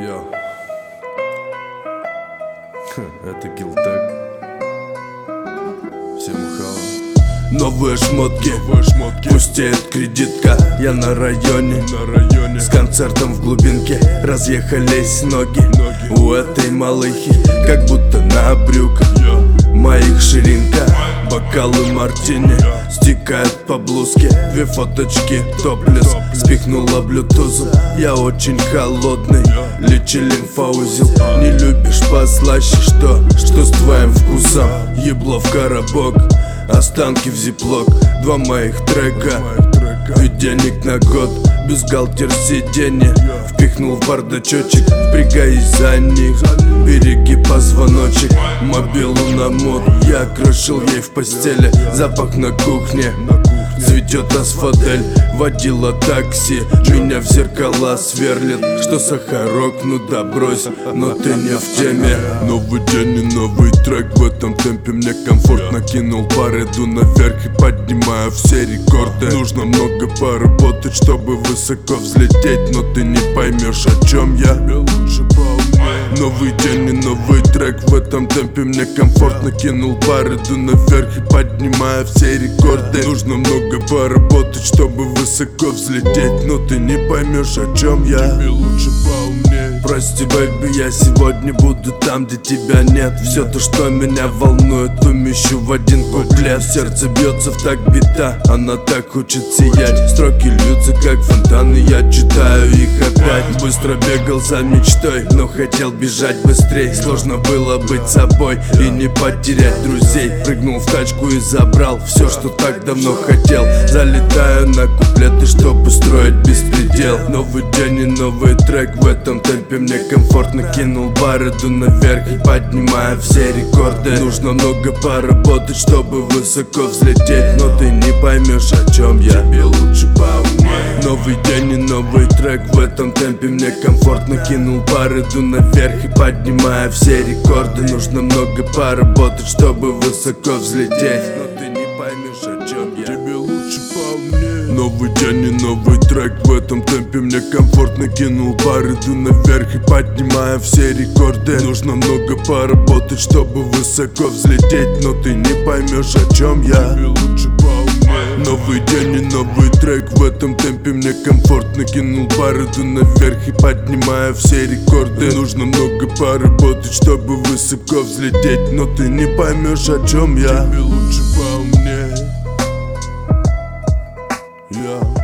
Йо. Это Килтек. Всем хава. Новые шмотки, пустеет кредитка. Я на районе, с концертом в глубинке. Разъехались ноги у этой малыхи, как будто на брюках моих ширинка. Бокалы мартини стекают по блузке. Две фоточки топлес спихнула блютузом. Я очень холодный, лечи лимфоузел. Не любишь послаще, что с твоим вкусом? Ебло в коробок, останки в зиплок. Два моих трека и денег на год. Бюстгальтер сиденье впихнул в бардачочек. Впрягаюсь за них, береги позвоночек. Мобилу на мод, я крошил ей в постели. Запах на кухне, цветет асфадель. Водила такси, меня в зеркала сверлит. Что сахарок, ну да брось, но ты не в теме. Новый день и новый трек, в этом темпе мне комфортно. Кинул пар, иду наверх и поднимаю все рекорды. Нужно много поработать, чтобы высоко взлететь, но ты не поймешь, о чем я. Новый день и новый трек, в этом темпе мне комфортно. Кинул пар, иду наверх и поднимаю все рекорды. Нужно много поработать, чтобы высоко взлететь, но ты не поймешь, о чем я. Тебе лучше поумнее. Прости, бэйби, я сегодня буду там, где тебя нет. Все то, что меня волнует, умещу в один куплет. Сердце бьется в такт бита, она так хочет сиять. Строки льются, как фонтаны, я читаю их опять. Быстро бегал за мечтой, но хотел бежать быстрей. Сложно было быть собой и не потерять друзей. Прыгнул в тачку и забрал все, что так давно хотел. Залетаю на куплеты, чтобы строить беспредел. Новый день и новый трек, в этом темпе мне комфортно. Кинул бар, иду наверх и поднимаю все рекорды. Нужно много поработать, чтобы высоко взлететь, но ты не поймешь, о чем я. Тебе лучше поумнее. Новый день и новый трек, в этом темпе мне комфортно. Кинул бар, иду наверх и поднимаю все рекорды. Нужно много поработать, чтобы высоко взлететь, но ты не поймешь, о чем я. Тебе лучше поумнее. Новый день и новый трек, в этом темпе мне комфортно. Кинул бар, иду наверх и поднимаю все рекорды. Нужно много поработать, чтобы высоко взлететь, но ты не поймешь, о чем я. Тебе лучше поумнее. Новый день и новый трек, в этом темпе мне комфортно. Кинул бар, иду наверх и поднимаю все рекорды. Нужно много поработать, чтобы высоко взлететь, но ты не поймешь, о чем я. Тебе лучше поумнее. Yeah.